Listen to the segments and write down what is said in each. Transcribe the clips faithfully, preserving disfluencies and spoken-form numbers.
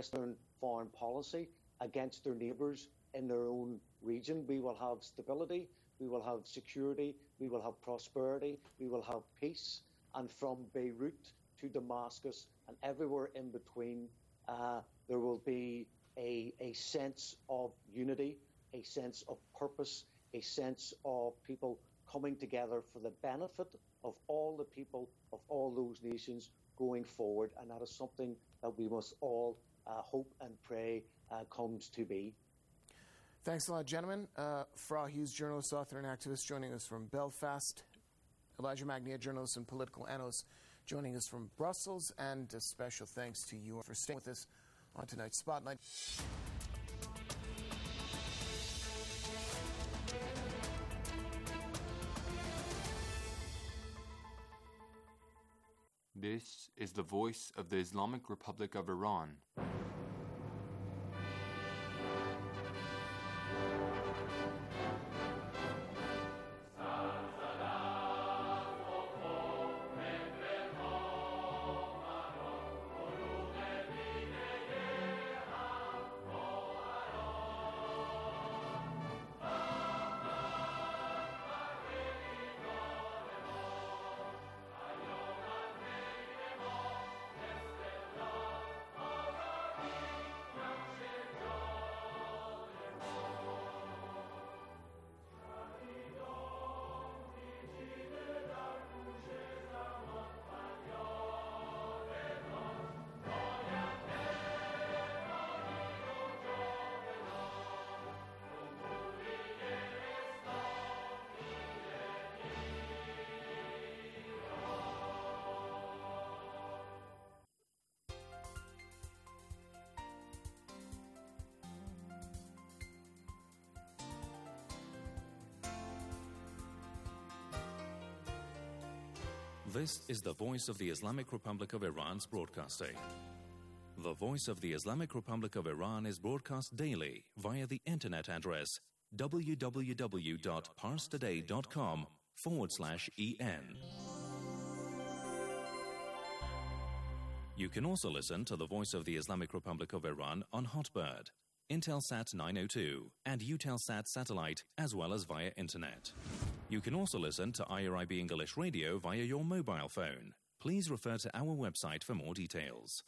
Western foreign policy against their neighbours in their own region. We will have stability, we will have security, we will have prosperity, we will have peace. And from Beirut to Damascus and everywhere in between, uh, there will be a, a sense of unity, a sense of purpose, a sense of people coming together for the benefit of all the people of all those nations going forward. And that is something that we must all uh, hope and pray uh, comes to be. Thanks a lot, gentlemen. Uh, Farrah Hughes, journalist, author, and activist, joining us from Belfast. Elijah Magnier, journalist and political analyst, joining us from Brussels. And a special thanks to you for staying with us on tonight's Spotlight. This is the voice of the Islamic Republic of Iran. This is the voice of the Islamic Republic of Iran's broadcasting. The voice of the Islamic Republic of Iran is broadcast daily via the internet address www.parstoday.com forward slash en. You can also listen to the voice of the Islamic Republic of Iran on Hotbird, Intelsat nine oh two, and Eutelsat satellite, as well as via internet. You can also listen to I R I B English Radio via your mobile phone. Please refer to our website for more details.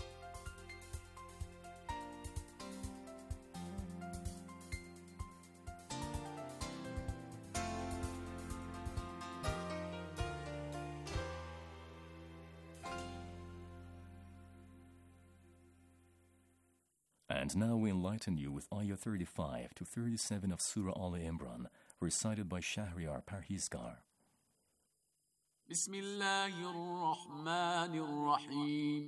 And now we enlighten you with Ayah thirty-five to thirty-seven of Surah Al-Imran, recited by Shahriar Parhizgar. Bismillahir Rahmanir Rahim.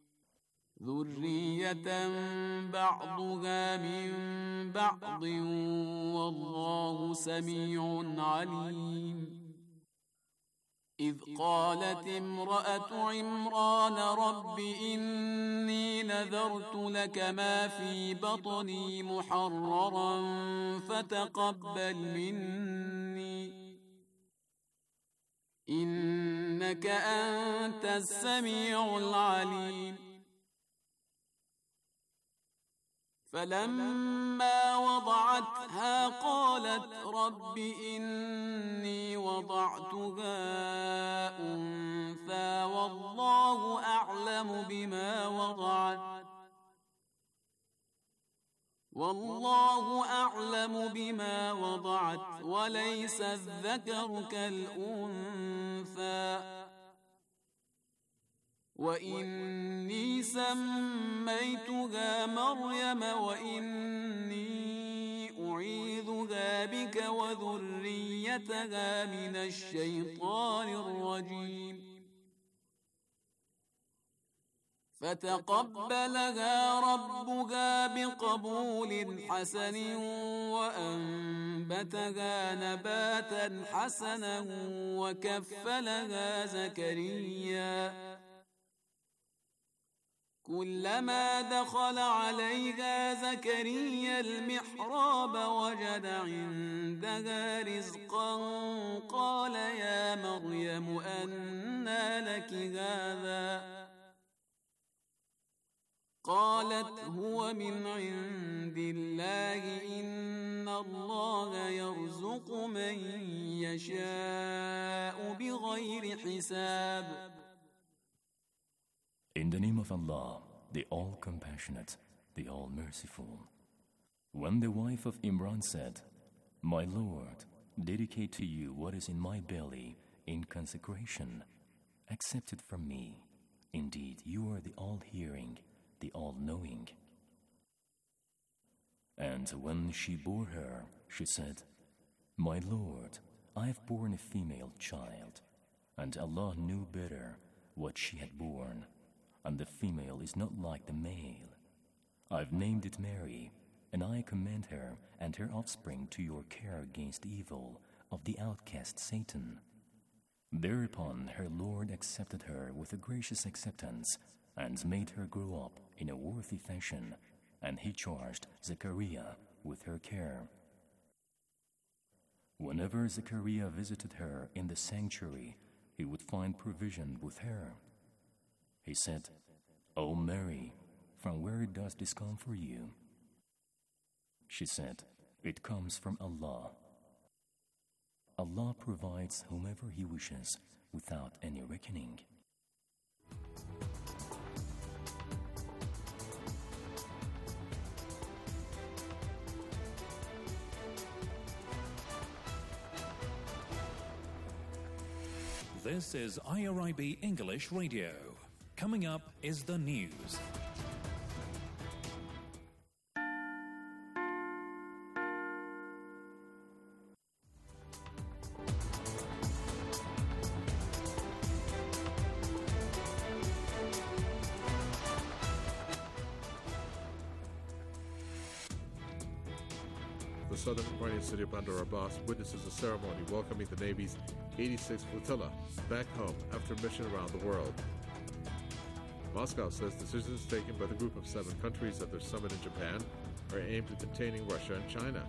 Dhurriyatan ba'duha min ba'din wallahu sami'un alim. إذ قالت امرأة عمران رب إني نذرت لك ما في بطني محررا فتقبل مني إنك أنت السميع العليم فلما وضعتها قالت رب إني وضعتها أنثى والله أعلم بما وضعت والله أعلم بما وضعت وليس الذكر كالأنثى وإني سميتها مريم وإني أعيذها بك وذريتها من الشيطان الرجيم فتقبلها ربها بقبول حسن وأنبتها نباتا حسنا وكفلها زكريا كلما دخل عليها زكريا المحراب وجد عندها رزقا قال يا مريم أنى لك هذا قالت هو هو من عند الله إن الله يرزق من يشاء بغير حساب. In the name of Allah, the All-Compassionate, the All-Merciful. When the wife of Imran said, "My Lord, dedicate to you what is in my belly in consecration, accept it from me. Indeed, you are the all-hearing, the all-knowing." And when she bore her, she said, "My Lord, I have borne a female child, and Allah knew better what she had borne, and the female is not like the male. I've named it Mary, and I commend her and her offspring to your care against evil of the outcast Satan." Thereupon her Lord accepted her with a gracious acceptance and made her grow up in a worthy fashion, and he charged Zechariah with her care. Whenever Zechariah visited her in the sanctuary, he would find provision with her. He said, "O Mary, from where does this come for you?" She said, "It comes from Allah." Allah provides whomever He wishes without any reckoning. This is I R I B English Radio. Coming up is the news. The southern Iranian city of Bandar Abbas witnesses a ceremony welcoming the Navy's eighty-sixth Flotilla back home after a mission around the world. Moscow says decisions taken by the group of seven countries at their summit in Japan are aimed at containing Russia and China.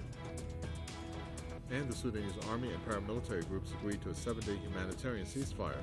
And the Sudanese army and paramilitary groups agreed to a seven-day humanitarian ceasefire.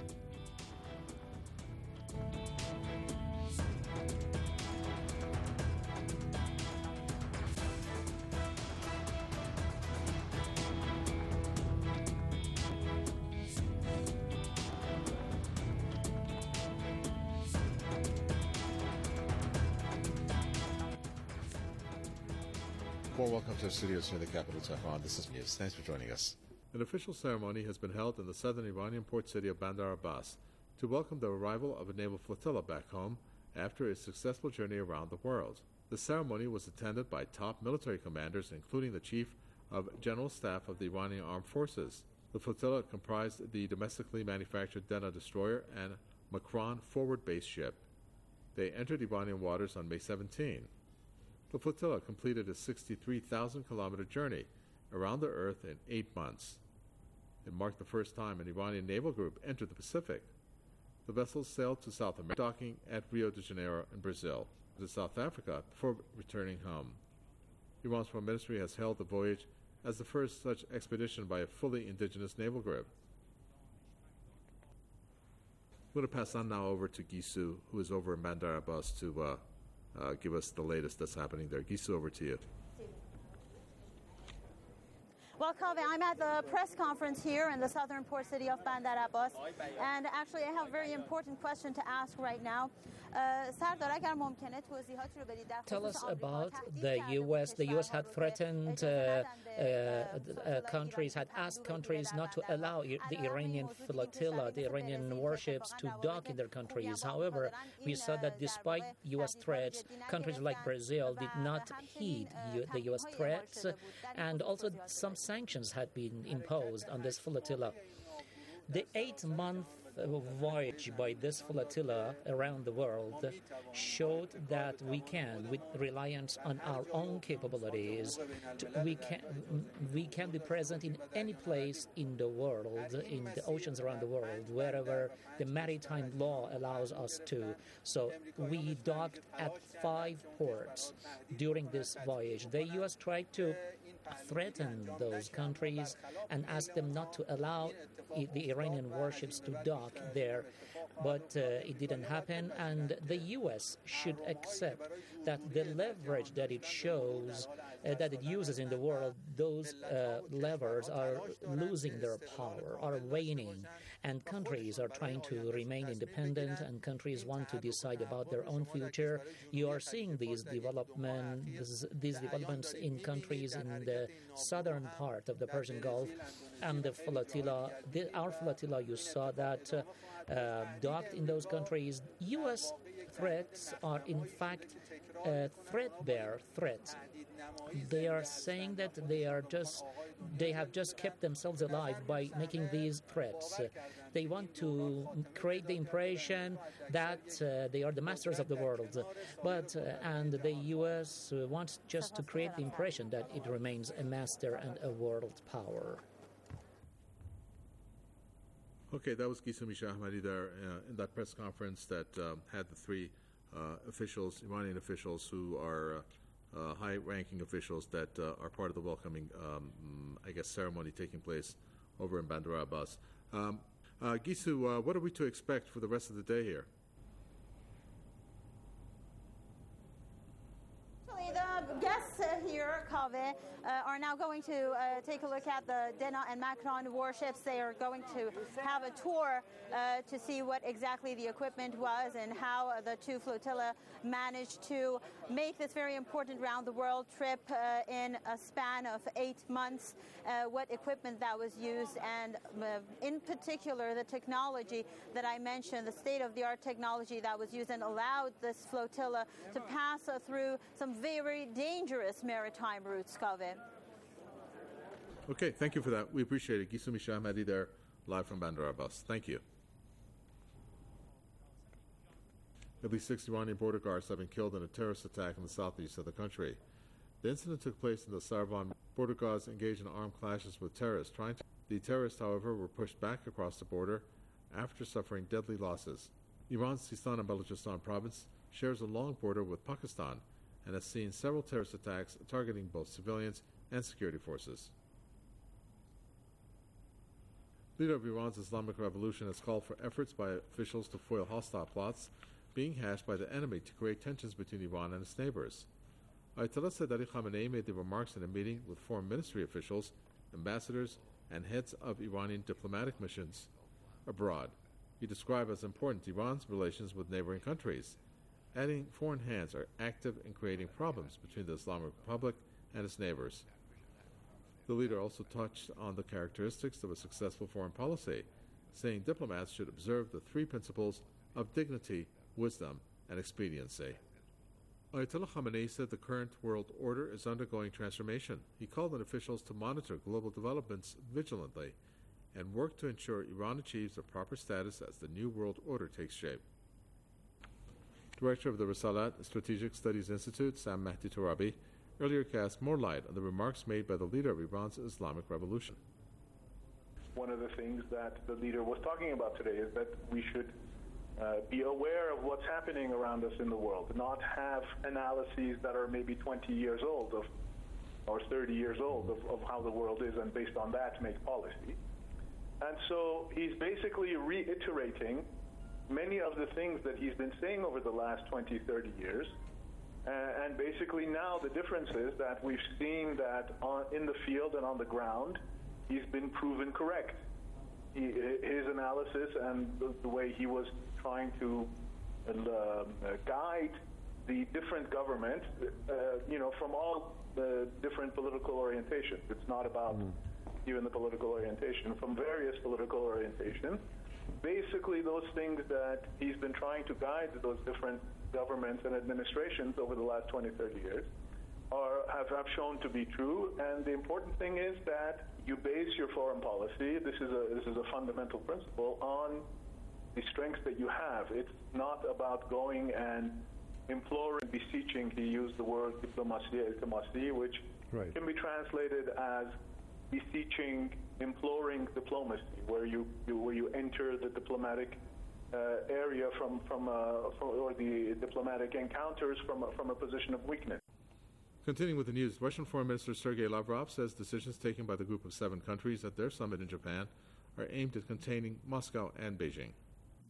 Well, welcome to the studios here in the capital, Tehran. This is News. Thanks for joining us. An official ceremony has been held in the southern Iranian port city of Bandar Abbas to welcome the arrival of a naval flotilla back home after its successful journey around the world. The ceremony was attended by top military commanders, including the Chief of General Staff of the Iranian Armed Forces. The flotilla comprised the domestically manufactured Dena destroyer and Makran forward-based ship. They entered Iranian waters on May seventeenth. The flotilla completed a sixty-three thousand kilometer journey around the Earth in eight months. It marked the first time an Iranian naval group entered the Pacific. The vessels sailed to South America, docking at Rio de Janeiro in Brazil, to South Africa before returning home. Iran's Foreign Ministry has hailed the voyage as the first such expedition by a fully indigenous naval group. I'm going to pass on now over to Gisu, who is over in Bandar Abbas, to uh, Uh, give us the latest that's happening there. Gisu, over to you. Well, Kaveh, I'm at the press conference here in the southern port city of Bandar Abbas, and actually I have a very important question to ask right now. Tell us about the U S. The U S had threatened, uh, uh, uh, countries had asked countries not to allow the Iranian flotilla, the Iranian warships, to dock in their countries. However, we saw that despite U S threats, countries like Brazil did not heed the U S threats, and also some sanctions had been imposed on this flotilla. The eight-month voyage by this flotilla around the world showed that we can, with reliance on our own capabilities, to, we can we can be present in any place in the world, in the oceans around the world, wherever the maritime law allows us to. So we docked at five ports during this voyage. The U S tried to threaten those countries and ask them not to allow the Iranian warships to dock there. but uh, it didn't happen, and the U S should accept that the leverage that it shows, uh, that it uses in the world, those uh, levers are losing their power, are waning, and countries are trying to remain independent, and countries want to decide about their own future. You are seeing these developments, these developments in countries in the southern part of the Persian Gulf, and the flotilla, the, our flotilla, you saw that uh, uh, docked in those countries. U S threats are in fact uh, threadbare threats. They are saying that they are just, they have just kept themselves alive by making these threats. Uh, they want to create the impression that uh, they are the masters of the world, but uh, and the U S uh, wants just to create the impression that it remains a master and a world power. Okay, that was Ghisem Shahmadi there uh, in that press conference that um, had the three uh, officials, Iranian officials, who are uh, uh, high-ranking officials that uh, are part of the welcoming, um, I guess, ceremony taking place over in Bandar Abbas. Um, uh, Gisu, uh, what are we to expect for the rest of the day here? The guests uh, here, Kaveh, uh, are now going to uh, take a look at the Dena and Makran warships. They are going to have a tour uh, to see what exactly the equipment was and how uh, the two flotilla managed to make this very important round-the-world trip uh, in a span of eight months, uh, what equipment that was used, and uh, in particular the technology that I mentioned, the state-of-the-art technology that was used and allowed this flotilla to pass uh, through some very dangerous maritime routes, Kaveh. Okay, thank you for that. We appreciate it. Ghisem Shahmadi there, live from Bandar Abbas. Thank you. At least six Iranian border guards have been killed in a terrorist attack in the southeast of the country. The incident took place in the Sarvan. Border guards engaged in armed clashes with terrorists. Trying to... The terrorists, however, were pushed back across the border after suffering deadly losses. Iran's Sistan and Balochistan province shares a long border with Pakistan and has seen several terrorist attacks targeting both civilians and security forces. Leader of Iran's Islamic Revolution has called for efforts by officials to foil hostile plots being hatched by the enemy to create tensions between Iran and its neighbors. Ayatollah Said Ali Khamenei made the remarks in a meeting with foreign ministry officials, ambassadors, and heads of Iranian diplomatic missions abroad. He described as important Iran's relations with neighboring countries, adding foreign hands are active in creating problems between the Islamic Republic and its neighbors. The leader also touched on the characteristics of a successful foreign policy, saying diplomats should observe the three principles of dignity, wisdom, and expediency. Ayatollah Khamenei said the current world order is undergoing transformation. He called on officials to monitor global developments vigilantly and work to ensure Iran achieves a proper status as the new world order takes shape. Director of the Risalat Strategic Studies Institute, Sam Mahdi Torabi, earlier cast more light on the remarks made by the leader of Iran's Islamic Revolution. One of the things that the leader was talking about today is that we should uh, be aware of what's happening around us in the world, not have analyses that are maybe twenty years old of, or thirty years old of, of how the world is, and based on that make policy. And so he's basically reiterating many of the things that he's been saying over the last twenty, thirty years. Uh, and basically now the difference is that we've seen that on, in the field and on the ground, he's been proven correct. He, his analysis and the, the way he was trying to uh, uh, guide the different governments, uh, you know, from all the different political orientations. It's not about mm. even the political orientation, from various political orientations. Basically, those things that he's been trying to guide those different governments and administrations over the last twenty, thirty years are, have, have shown to be true. And the important thing is that you base your foreign policy, this is a, this is a fundamental principle, on the strengths that you have. It's not about going and imploring, beseeching. He used the word diplomacy, diplomacy, which right. can be translated as beseeching, imploring diplomacy, where you, you where you enter the diplomatic uh, area from from, uh, from or the diplomatic encounters from a, from a position of weakness. Continuing with the news, Russian Foreign Minister Sergei Lavrov says decisions taken by the group of seven countries at their summit in Japan are aimed at containing Moscow and Beijing.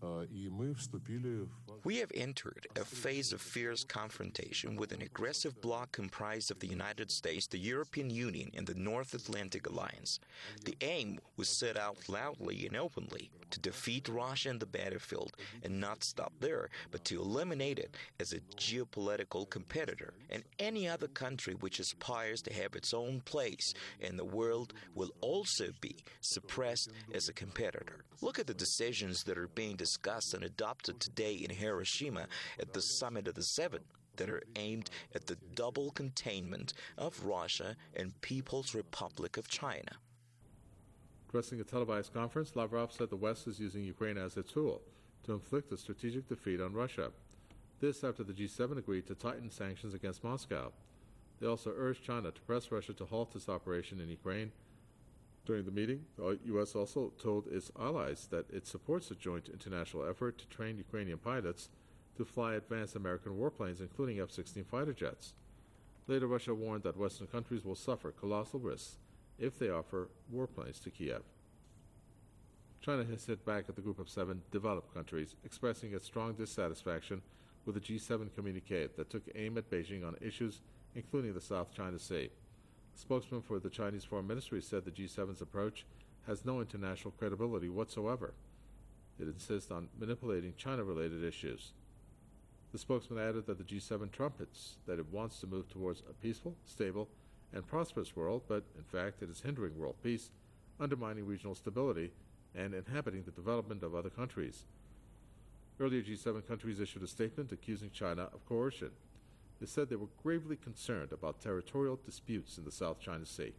We have entered a phase of fierce confrontation with an aggressive bloc comprised of the United States, the European Union, and the North Atlantic Alliance. The aim was set out loudly and openly to defeat Russia in the battlefield and not stop there, but to eliminate it as a geopolitical competitor. And any other country which aspires to have its own place in the world will also be suppressed as a competitor. Look at the decisions that are being discussed and adopted today in Hiroshima at the Summit of the Seven that are aimed at the double containment of Russia and People's Republic of China. Addressing a televised conference, Lavrov said the West is using Ukraine as a tool to inflict a strategic defeat on Russia. This after the G seven agreed to tighten sanctions against Moscow. They also urged China to press Russia to halt its operation in Ukraine. During the meeting, the U S also told its allies that it supports a joint international effort to train Ukrainian pilots to fly advanced American warplanes, including F sixteen fighter jets. Later, Russia warned that Western countries will suffer colossal risks if they offer warplanes to Kiev. China has hit back at the group of seven developed countries, expressing its strong dissatisfaction with the G seven communique that took aim at Beijing on issues including the South China Sea. A spokesman for the Chinese Foreign Ministry said the G seven's approach has no international credibility whatsoever. It insists on manipulating China-related issues. The spokesman added that the G seven trumpets that it wants to move towards a peaceful, stable, and prosperous world, but in fact it is hindering world peace, undermining regional stability, and inhibiting the development of other countries. Earlier, G seven countries issued a statement accusing China of coercion. They said they were gravely concerned about territorial disputes in the South China Sea.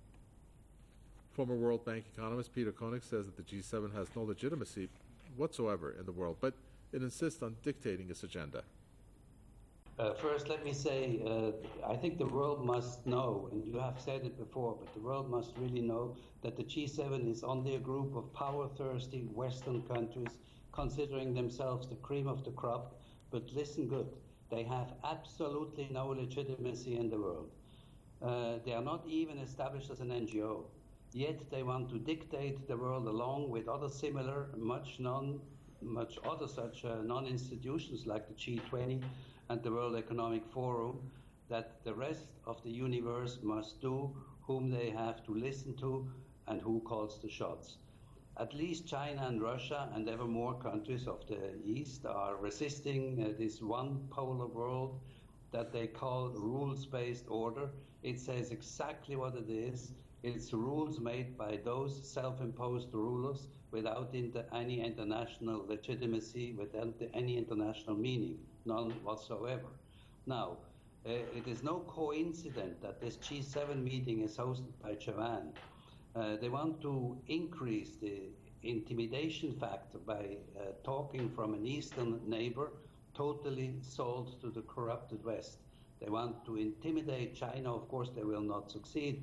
Former World Bank economist Peter Koenig says that the G seven has no legitimacy whatsoever in the world, but it insists on dictating its agenda. Uh, first, let me say, uh, I think the world must know, and you have said it before, but the world must really know that the G seven is only a group of power-thirsty Western countries considering themselves the cream of the crop. But listen good, they have absolutely no legitimacy in the world. Uh, they are not even established as an N G O. Yet they want to dictate the world along with other similar, much non, much other such uh, non-institutions like the G twenty and the World Economic Forum, that the rest of the universe must do, whom they have to listen to, and who calls the shots. At least China and Russia and ever more countries of the East are resisting uh, this one polar world that they call rules-based order. It says exactly what it is. It's rules made by those self-imposed rulers without inter- any international legitimacy, without any international meaning, none whatsoever. Now, uh, it is no coincidence that this G seven meeting is hosted by Japan. Uh, they want to increase the intimidation factor by uh, talking from an eastern neighbor totally sold to the corrupted West. They want to intimidate China. Of course, they will not succeed.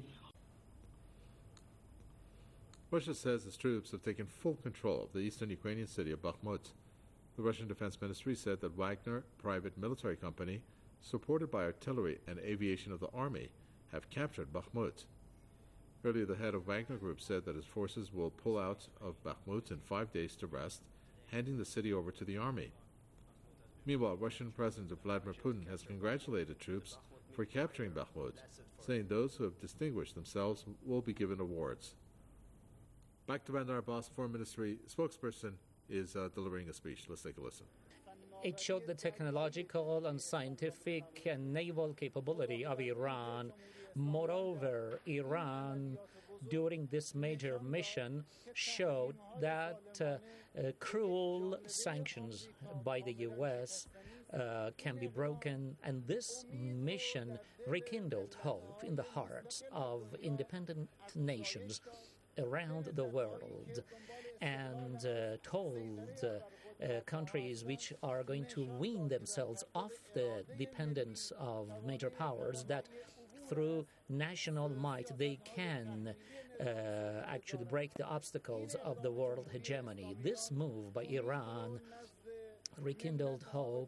Russia says its troops have taken full control of the eastern Ukrainian city of Bakhmut. The Russian Defense Ministry said that Wagner, private military company, supported by artillery and aviation of the army, have captured Bakhmut. Earlier, the head of Wagner Group said that his forces will pull out of Bakhmut in five days to rest, handing the city over to the army. Meanwhile, Russian President Vladimir Putin has congratulated troops for capturing Bakhmut, saying those who have distinguished themselves will be given awards. Back to Bandar Abbas, Foreign Ministry spokesperson is uh, delivering a speech. Let's take a listen. It showed the technological and scientific and naval capability of Iran. Moreover, Iran, during this major mission, showed that uh, uh, cruel sanctions by the U S uh, can be broken, and this mission rekindled hope in the hearts of independent nations around the world, and uh, told uh, uh, countries which are going to wean themselves off the dependence of major powers that through national might they can uh, actually break the obstacles of the world hegemony. This move by Iran rekindled hope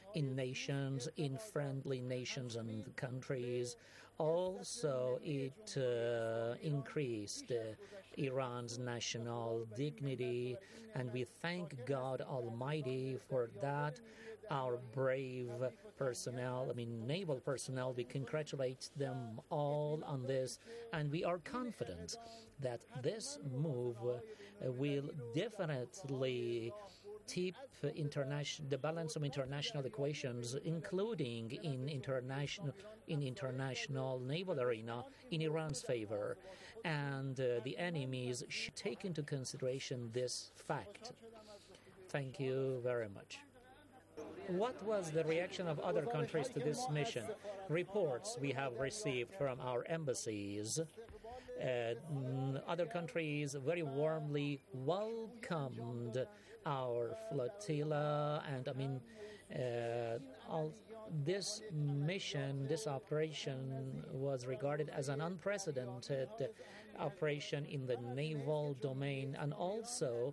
in nations, in friendly nations and countries. Also, it uh, increased uh, Iran's national dignity, and we thank God Almighty for that. Our brave personnel, I mean naval personnel, we congratulate them all on this, and we are confident that this move uh, will definitely tip international the balance of international equations, including in international in international naval arena, in Iran's favor, and uh, the enemies should take into consideration this fact. Thank you very much. What was the reaction of other countries to this mission? Reports we have received from our embassies. Uh, other countries very warmly welcomed our flotilla, and I mean, uh, all, this mission, this operation was regarded as an unprecedented operation in the naval domain, and also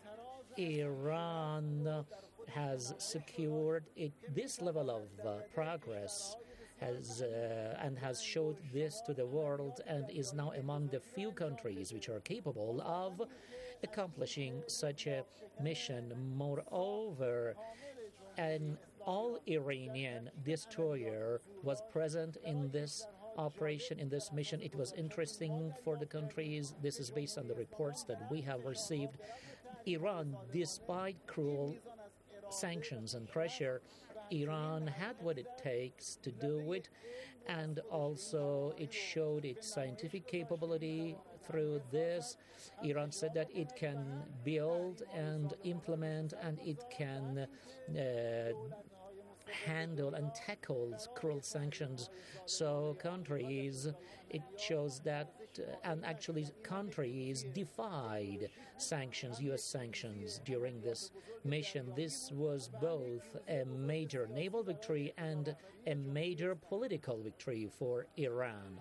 Iran has secured it, this level of uh, progress has uh, and has showed this to the world, and is now among the few countries which are capable of accomplishing such a mission. Moreover, an all-Iranian destroyer was present in this operation, in this mission. It was interesting for the countries. This is based on the reports that we have received. Iran, despite cruel sanctions and pressure, Iran had what it takes to do it, and also it showed its scientific capability through this. Iran said that it can build and implement, and it can uh, handle and tackle cruel sanctions. So countries, it shows that, uh, and actually countries defied sanctions, U S sanctions during this mission. This was both a major naval victory and a major political victory for Iran.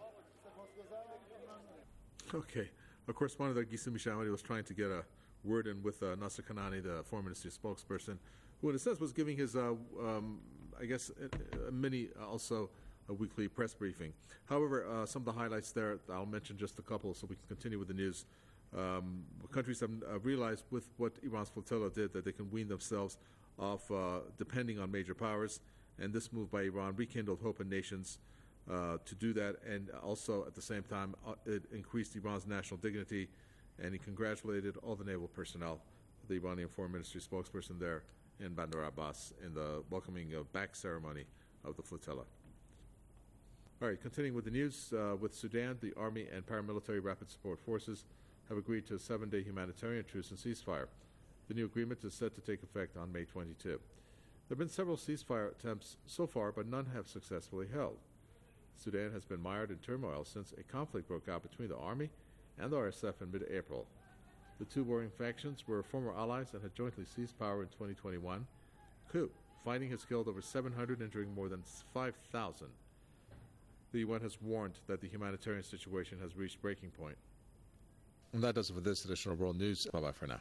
Okay. Of course, one of the Ghissem Mishamadi was trying to get a word in with uh, Nasser Kanani, the foreign ministry spokesperson, who in a sense was giving his, uh, um, I guess, a, a mini, uh, also a weekly press briefing. However, uh, some of the highlights there, I'll mention just a couple so we can continue with the news. Um, countries have uh, realized with what Iran's flotilla did that they can wean themselves off uh, depending on major powers, and this move by Iran rekindled hope in nations uh, to do that, and also at the same time uh, it increased Iran's national dignity, and he congratulated all the naval personnel, the Iranian foreign ministry spokesperson there in Bandar Abbas, in the welcoming uh, back ceremony of the flotilla. All right, continuing with the news, uh, with Sudan, the Army and paramilitary rapid support forces have agreed to a seven-day humanitarian truce and ceasefire. The new agreement is set to take effect on May twenty-second. There have been several ceasefire attempts so far, but none have successfully held. Sudan has been mired in turmoil since a conflict broke out between the Army and the R S F in mid-April. The two warring factions were former allies and had jointly seized power in twenty twenty-one. Coup. Fighting has killed over seven hundred, injuring more than five thousand. The U N has warned that the humanitarian situation has reached breaking point. And that does it for this edition of World News. Bye-bye for now.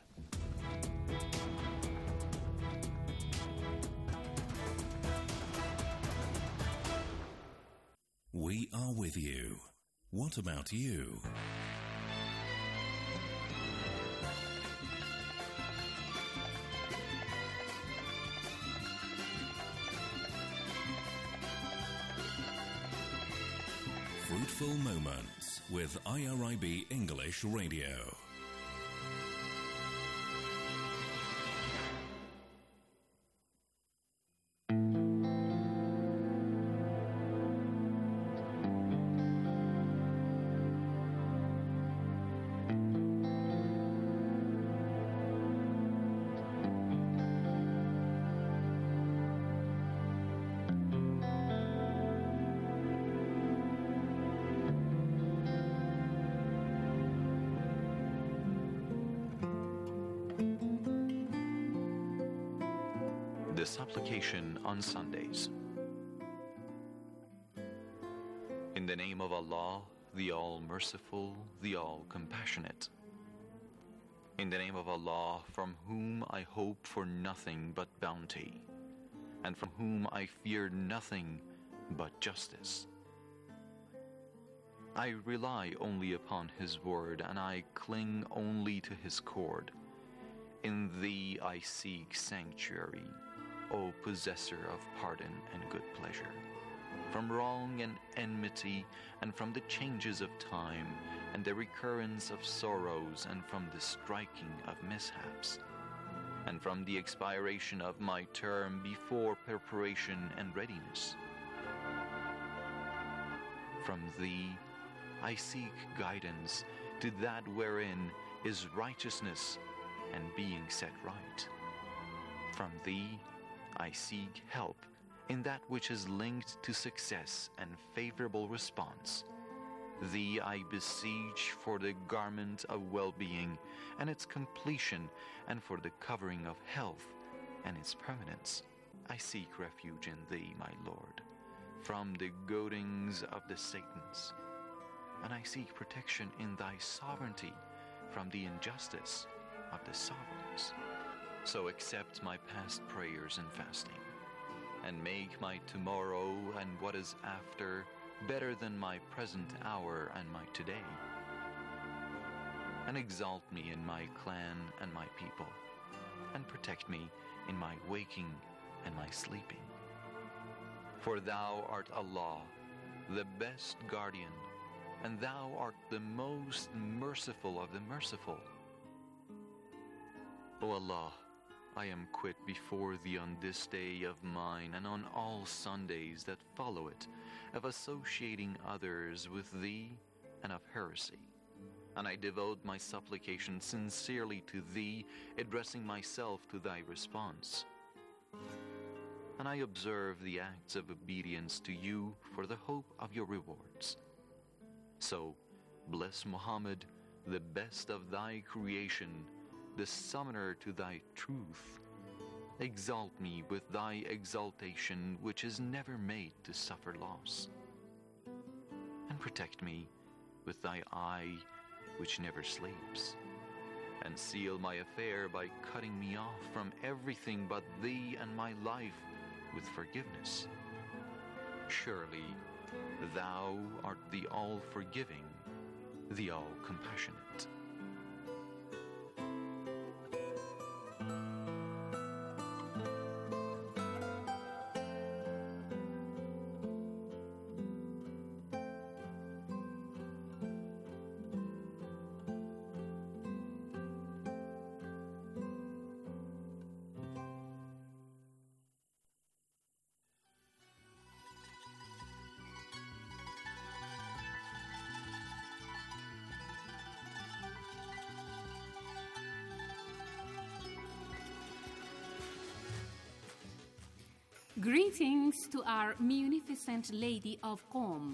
We are with you. What about you? Fruitful Moments with I R I B English Radio. The supplication on Sundays. In the name of Allah, the All-Merciful, the All-Compassionate. In the name of Allah, from whom I hope for nothing but bounty. and from whom I fear nothing but justice. I rely only upon his word, and I cling only to his cord. In thee I seek sanctuary, O possessor of pardon and good pleasure, from wrong and enmity, and from the changes of time, and the recurrence of sorrows, and from the striking of mishaps, and from the expiration of my term before preparation and readiness. From thee I seek guidance to that wherein is righteousness and being set right. From thee I seek help in that which is linked to success and favorable response. Thee I beseech for the garment of well-being and its completion, and for the covering of health and its permanence. I seek refuge in thee, my Lord, from the goadings of the Satans, and I seek protection in thy sovereignty from the injustice of the sovereigns. So accept my past prayers and fasting, and make my tomorrow and what is after better than my present hour and my today. And exalt me in my clan and my people, and protect me in my waking and my sleeping. For thou art Allah, the best guardian, and thou art the most merciful of the merciful. O Allah, I am quit before thee on this day of mine, and on all Sundays that follow it, of associating others with thee and of heresy. And I devote my supplication sincerely to thee, addressing myself to thy response. And I observe the acts of obedience to you for the hope of your rewards. So, bless Muhammad, the best of thy creation, the summoner to thy truth. Exalt me with thy exaltation, which is never made to suffer loss. And protect me with thy eye, which never sleeps. And seal my affair by cutting me off from everything but thee and my life with forgiveness. Surely, thou art the all-forgiving, the all-compassionate. Greetings to our munificent Lady of Qom.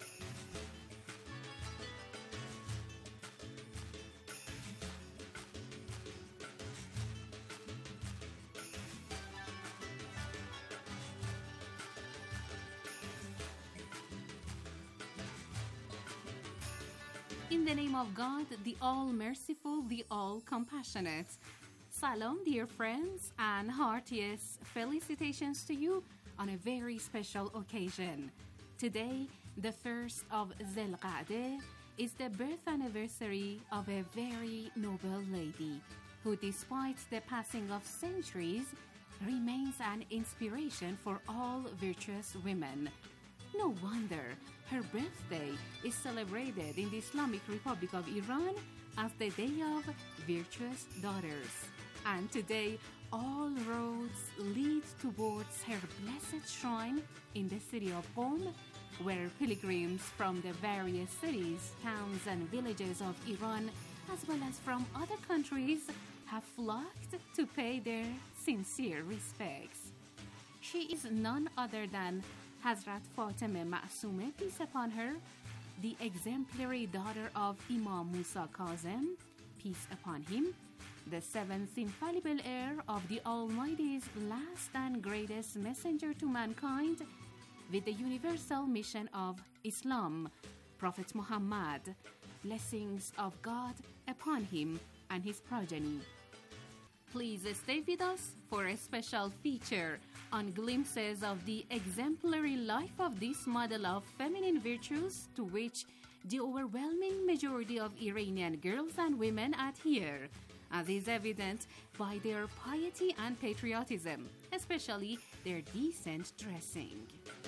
In the name of God, the All-Merciful, the All-Compassionate. Salam, dear friends, and heartiest felicitations to you on a very special occasion. Today, the first of Zil-Qa'dah, is the birth anniversary of a very noble lady who, despite the passing of centuries, remains an inspiration for all virtuous women. No wonder her birthday is celebrated in the Islamic Republic of Iran as the Day of Virtuous Daughters. And today, all roads lead towards her blessed shrine in the city of Qom, where pilgrims from the various cities, towns, and villages of Iran, as well as from other countries, have flocked to pay their sincere respects. She is none other than Hazrat Fatima Ma'soumeh, peace upon her, the exemplary daughter of Imam Musa Kazem, peace upon him, the seventh infallible heir of the Almighty's last and greatest messenger to mankind, with the universal mission of Islam, Prophet Muhammad, blessings of God upon him and his progeny. Please stay with us for a special feature on glimpses of the exemplary life of this model of feminine virtues to which the overwhelming majority of Iranian girls and women adhere, as is evident by their piety and patriotism, especially their decent dressing.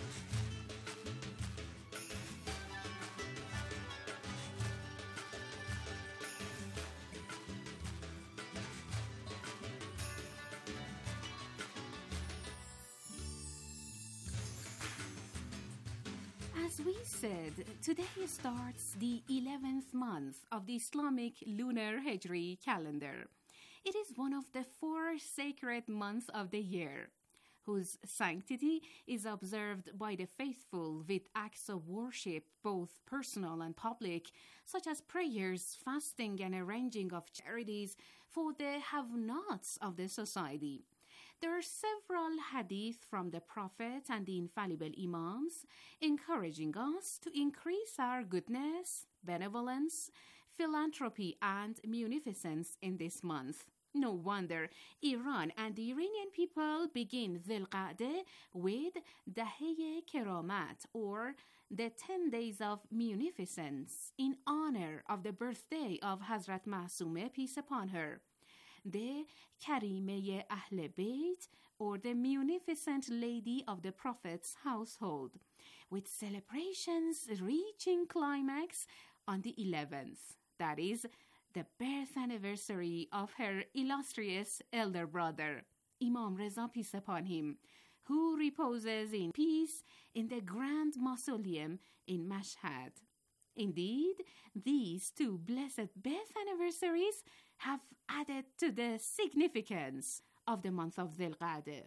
As we said, today starts the eleventh month of the Islamic lunar Hijri calendar. It is one of the four sacred months of the year, whose sanctity is observed by the faithful with acts of worship, both personal and public, such as prayers, fasting, and arranging of charities for the have-nots of the society. There are several hadith from the Prophet and the infallible Imams encouraging us to increase our goodness, benevolence, philanthropy, and munificence in this month. No wonder Iran and the Iranian people begin Dhul Qa'dah with Dahiye Keramat, or the ten days of munificence, in honor of the birthday of Hazrat Ma'soumeh, peace upon her. The Karimeh Ahl Bayt, or the munificent lady of the Prophet's household, with celebrations reaching climax on the eleventh, that is, the birth anniversary of her illustrious elder brother, Imam Reza, peace upon him, who reposes in peace in the Grand Mausoleum in Mashhad. Indeed, these two blessed birth anniversaries have added to the significance of the month of Dhul Qa'dah.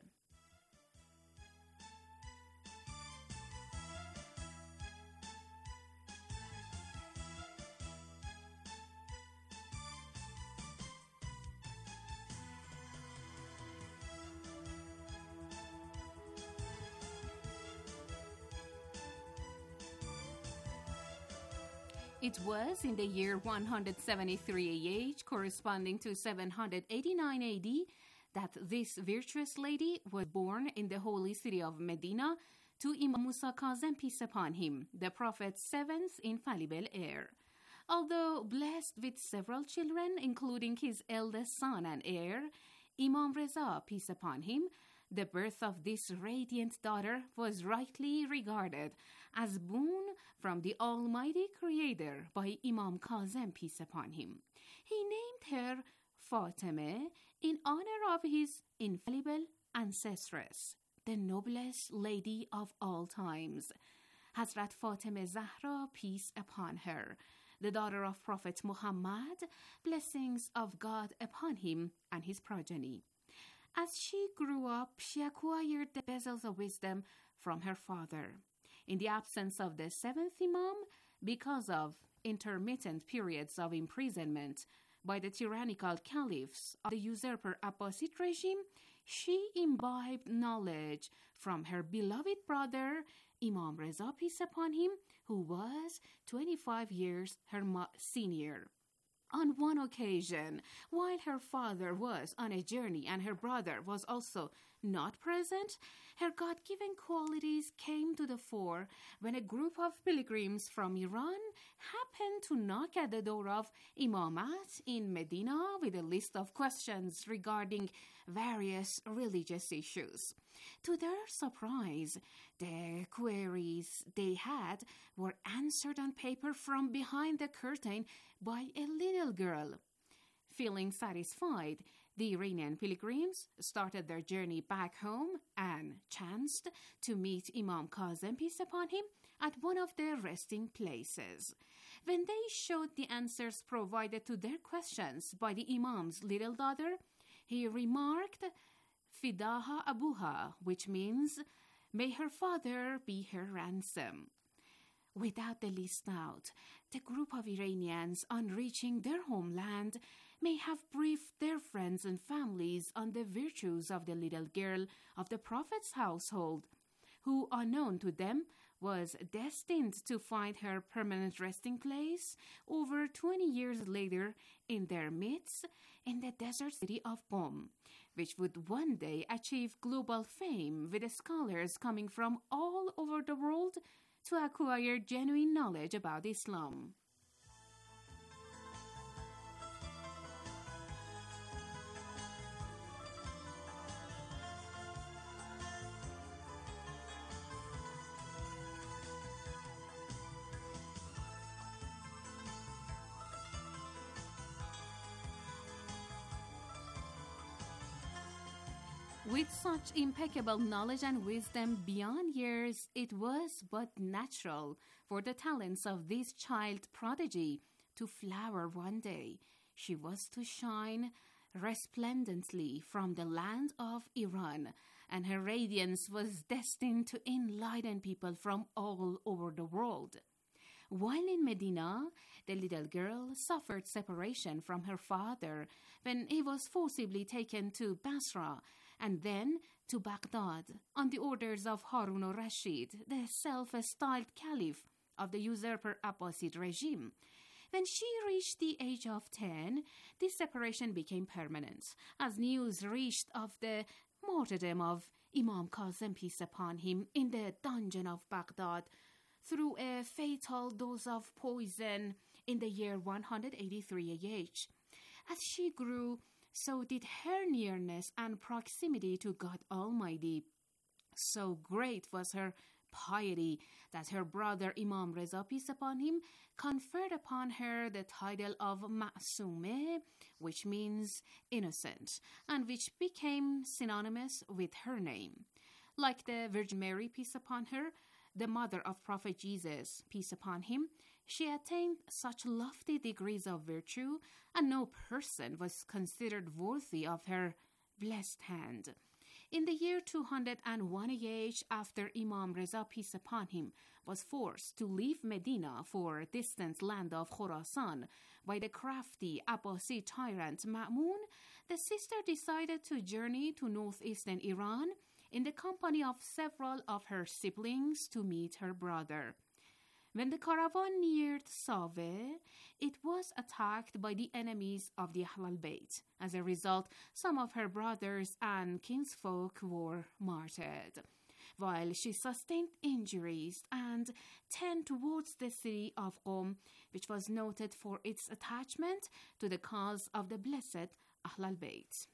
It was in the year one hundred seventy-three A H, corresponding to seven hundred eighty-nine A D, that this virtuous lady was born in the holy city of Medina to Imam Musa Kazem, peace upon him, the Prophet's seventh infallible heir. Although blessed with several children, including his eldest son and heir, Imam Reza, peace upon him, the birth of this radiant daughter was rightly regarded as boon from the Almighty Creator by Imam Kazem, peace upon him. He named her Fatimeh in honor of his infallible ancestress, the noblest lady of all times, Hazrat Fatimeh Zahra, peace upon her, the daughter of Prophet Muhammad, blessings of God upon him and his progeny. As she grew up, she acquired the bezels of wisdom from her father. In the absence of the seventh Imam, because of intermittent periods of imprisonment by the tyrannical caliphs of the usurper Abbasid regime, she imbibed knowledge from her beloved brother, Imam Reza, peace upon him, who was twenty-five years her senior. On one occasion, while her father was on a journey and her brother was also not present, her God-given qualities came to the fore when a group of pilgrims from Iran happened to knock at the door of Imamat in Medina with a list of questions regarding various religious issues. To their surprise, the queries they had were answered on paper from behind the curtain by a little girl. Feeling satisfied, the Iranian pilgrims started their journey back home and chanced to meet Imam Kazem, peace upon him, at one of their resting places. When they showed the answers provided to their questions by the Imam's little daughter, he remarked, Fidaha Abuha, which means, may her father be her ransom. Without the least doubt, the group of Iranians on reaching their homeland may have briefed their friends and families on the virtues of the little girl of the Prophet's household, who, unknown to them, was destined to find her permanent resting place over twenty years later in their midst in the desert city of Qom, which would one day achieve global fame with scholars coming from all over the world to acquire genuine knowledge about Islam. With such impeccable knowledge and wisdom beyond years, it was but natural for the talents of this child prodigy to flower one day. She was to shine resplendently from the land of Iran, and her radiance was destined to enlighten people from all over the world. While in Medina, the little girl suffered separation from her father when he was forcibly taken to Basra and then to Baghdad on the orders of Harun al-Rashid, the self-styled caliph of the usurper Abbasid regime. When she reached the age of ten, this separation became permanent, as news reached of the martyrdom of Imam Kazem, peace upon him, in the dungeon of Baghdad through a fatal dose of poison in the year one hundred eighty-three A H. As she grew, so did her nearness and proximity to God Almighty. So great was her piety that her brother Imam Reza, peace upon him, conferred upon her the title of Ma'soumeh, which means innocent, and which became synonymous with her name. Like the Virgin Mary, peace upon her, the mother of Prophet Jesus, peace upon him, she attained such lofty degrees of virtue, and no person was considered worthy of her blessed hand. In the year two hundred one A H, after Imam Reza, peace upon him, was forced to leave Medina for distant land of Khorasan by the crafty Abbasid tyrant Ma'mun, the sister decided to journey to northeastern Iran in the company of several of her siblings to meet her brother. When the caravan neared Save, it was attacked by the enemies of the Ahlul Bayt. As a result, some of her brothers and kinsfolk were martyred, while she sustained injuries and turned towards the city of Qom, which was noted for its attachment to the cause of the blessed Ahlul Bayt.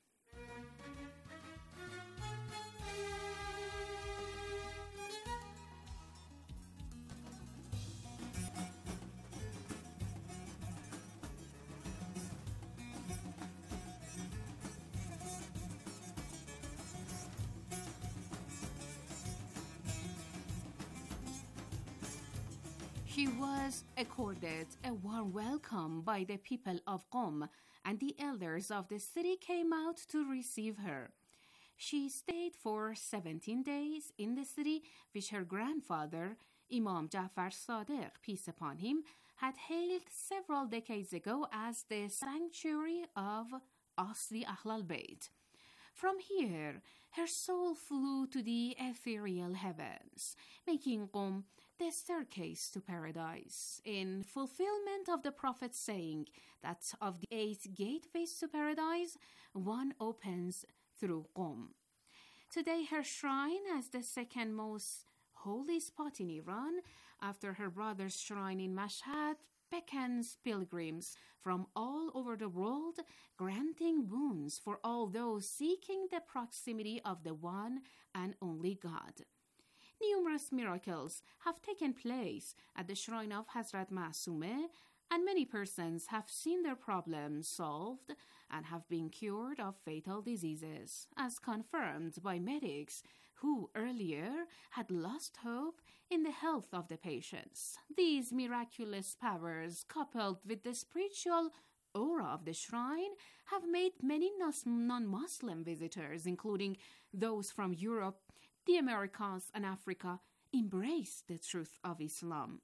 She was accorded a warm welcome by the people of Qom, and the elders of the city came out to receive her. She stayed for seventeen days in the city, which her grandfather, Imam Ja'far Sadiq, peace upon him, had hailed several decades ago as the sanctuary of Asli Ahlul Bayt. From here, her soul flew to the ethereal heavens, making Qom the staircase to paradise, in fulfillment of the Prophet's saying that of the eight gateways to paradise, one opens through Qom. Today, her shrine, as the second most holy spot in Iran, after her brother's shrine in Mashhad, beckons pilgrims from all over the world, granting boons for all those seeking the proximity of the one and only God. Numerous miracles have taken place at the shrine of Hazrat Ma'soumeh, and many persons have seen their problems solved and have been cured of fatal diseases, as confirmed by medics who earlier had lost hope in the health of the patients. These miraculous powers, coupled with the spiritual aura of the shrine, have made many non-Muslim visitors, including those from Europe, the Americas, and Africa, embrace the truth of Islam.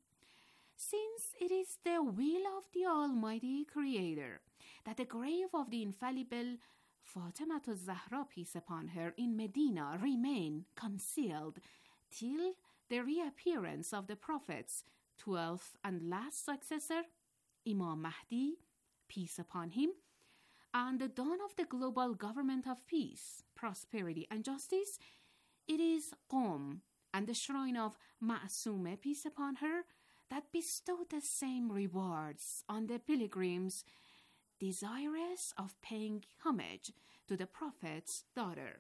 Since it is the will of the Almighty Creator that the grave of the infallible Fatima Zahra, peace upon her, in Medina remain concealed till the reappearance of the Prophet's twelfth and last successor, Imam Mahdi, peace upon him, and the dawn of the global government of peace, prosperity, and justice, it is Qom and the shrine of Ma'sume, peace upon her, that bestowed the same rewards on the pilgrims desirous of paying homage to the Prophet's daughter.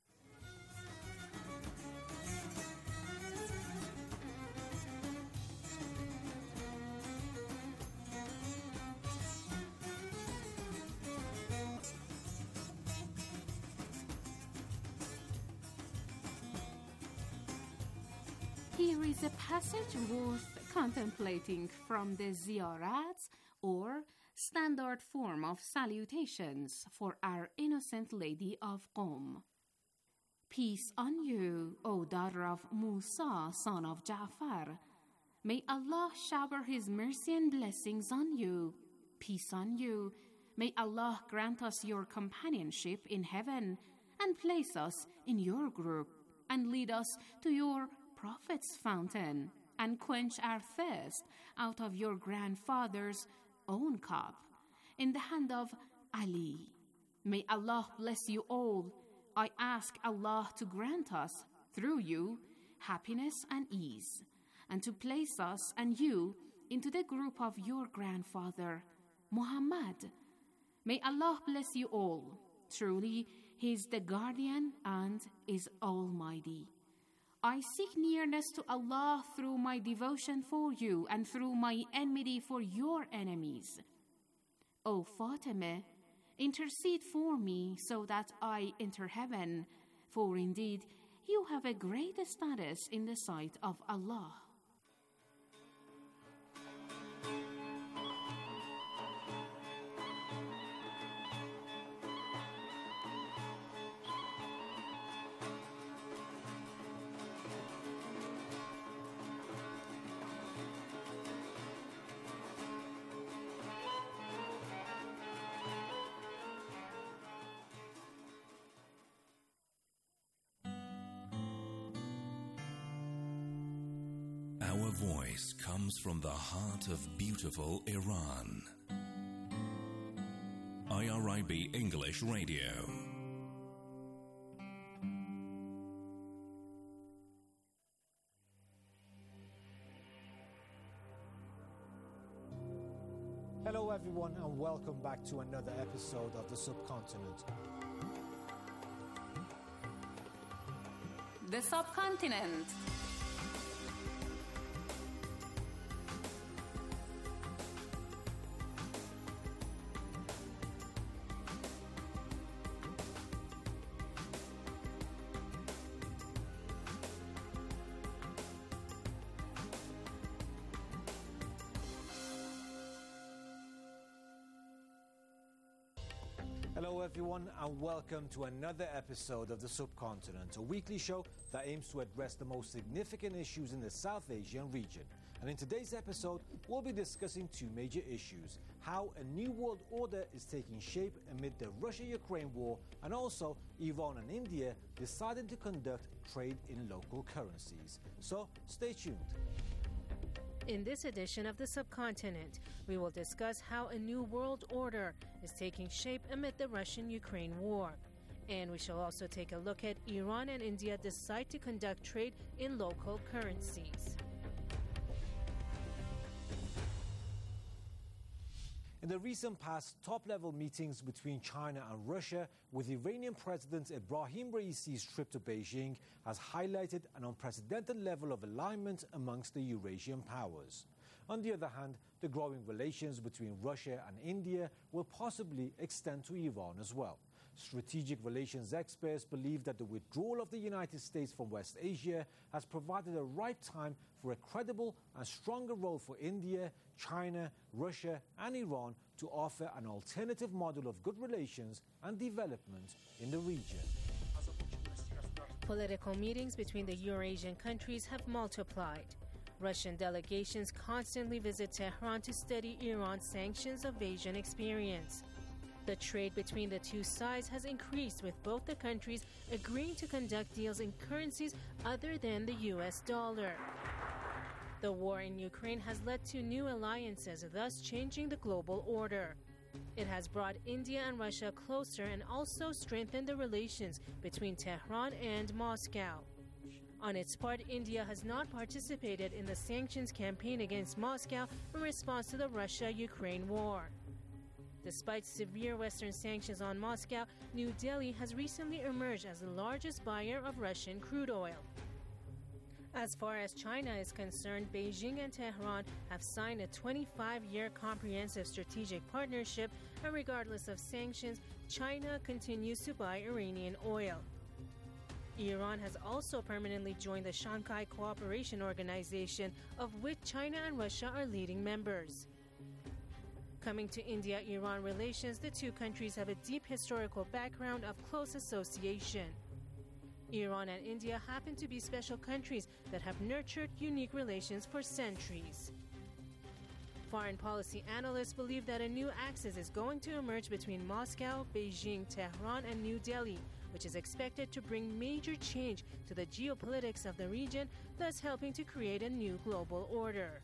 Here is a passage worth contemplating from the ziyarat, or standard form of salutations for our innocent Lady of Qom. Peace on you, O daughter of Musa, son of Ja'far. May Allah shower His mercy and blessings on you. Peace on you. May Allah grant us your companionship in heaven and place us in your group and lead us to your Prophet's fountain and quench our thirst out of your grandfather's own cup in the hand of Ali. May Allah bless you all. I ask Allah to grant us, through you, happiness and ease, and to place us and you into the group of your grandfather, Muhammad. May Allah bless you all. Truly, He is the guardian and is almighty. I seek nearness to Allah through my devotion for you and through my enmity for your enemies. O Fatima, intercede for me so that I enter heaven, for indeed you have a great status in the sight of Allah. Our voice comes from the heart of beautiful Iran. I R I B English Radio. Hello everyone and welcome back to another episode of The Subcontinent. The Subcontinent. Hello everyone and welcome to another episode of The Subcontinent, a weekly show that aims to address the most significant issues in the South Asian region. And in today's episode, we'll be discussing two major issues: how a new world order is taking shape amid the Russia-Ukraine war, and also Iran and India deciding to conduct trade in local currencies. So stay tuned. In this edition of The Subcontinent, we will discuss how a new world order is taking shape amid the Russian-Ukraine war. And we shall also take a look at Iran and India decide to conduct trade in local currencies. In the recent past, top-level meetings between China and Russia with Iranian President Ebrahim Raisi's trip to Beijing has highlighted an unprecedented level of alignment amongst the Eurasian powers. On the other hand, the growing relations between Russia and India will possibly extend to Iran as well. Strategic relations experts believe that the withdrawal of the United States from West Asia has provided a right time for a credible and stronger role for India, China, Russia, and Iran to offer an alternative model of good relations and development in the region. Political meetings between the Eurasian countries have multiplied. Russian delegations constantly visit Tehran to study Iran's sanctions evasion experience. The trade between the two sides has increased, with both the countries agreeing to conduct deals in currencies other than the U S dollar. The war in Ukraine has led to new alliances, thus changing the global order. It has brought India and Russia closer and also strengthened the relations between Tehran and Moscow. On its part, India has not participated in the sanctions campaign against Moscow in response to the Russia-Ukraine war. Despite severe Western sanctions on Moscow, New Delhi has recently emerged as the largest buyer of Russian crude oil. As far as China is concerned, Beijing and Tehran have signed a twenty-five-year comprehensive strategic partnership, and regardless of sanctions, China continues to buy Iranian oil. Iran has also permanently joined the Shanghai Cooperation Organization, of which China and Russia are leading members. Coming to India-Iran relations, the two countries have a deep historical background of close association. Iran and India happen to be special countries that have nurtured unique relations for centuries. Foreign policy analysts believe that a new axis is going to emerge between Moscow, Beijing, Tehran, and New Delhi, which is expected to bring major change to the geopolitics of the region, thus helping to create a new global order.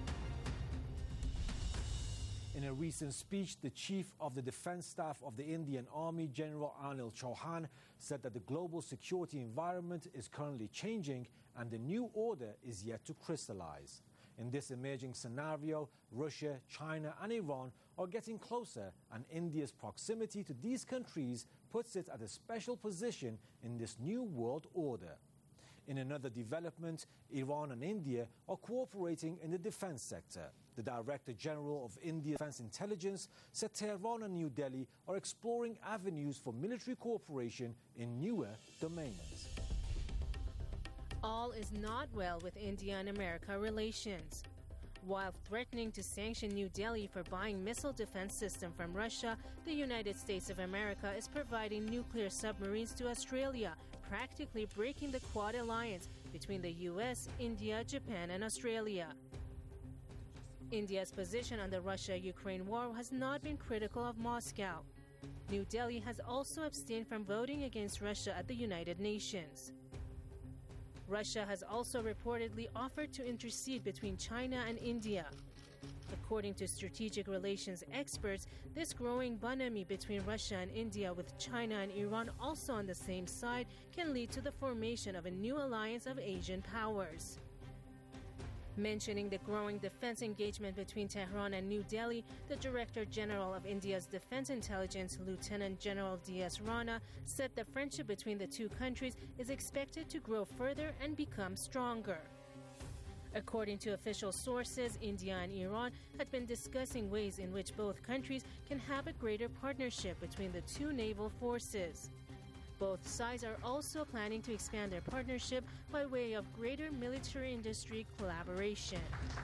In a recent speech, the Chief of the Defense Staff of the Indian Army, General Anil Chauhan, said that the global security environment is currently changing and the new order is yet to crystallize. In this emerging scenario, Russia, China, and Iran are getting closer, and India's proximity to these countries puts it at a special position in this new world order. In another development, Iran and India are cooperating in the defense sector. The Director General of Indian Defense Intelligence said Tehran and New Delhi are exploring avenues for military cooperation in newer domains. All is not well with India and America relations. While threatening to sanction New Delhi for buying missile defense system from Russia, the United States of America is providing nuclear submarines to Australia, practically breaking the Quad alliance between the U S, India, Japan, and Australia. India's position on the Russia-Ukraine war has not been critical of Moscow. New Delhi has also abstained from voting against Russia at the United Nations. Russia has also reportedly offered to intercede between China and India. According to strategic relations experts, this growing bonhomie between Russia and India, with China and Iran also on the same side, can lead to the formation of a new alliance of Asian powers. Mentioning the growing defense engagement between Tehran and New Delhi, the Director General of India's Defense Intelligence, Lieutenant General D S Rana, said the friendship between the two countries is expected to grow further and become stronger. According to official sources, India and Iran had been discussing ways in which both countries can have a greater partnership between the two naval forces. Both sides are also planning to expand their partnership by way of greater military industry collaboration.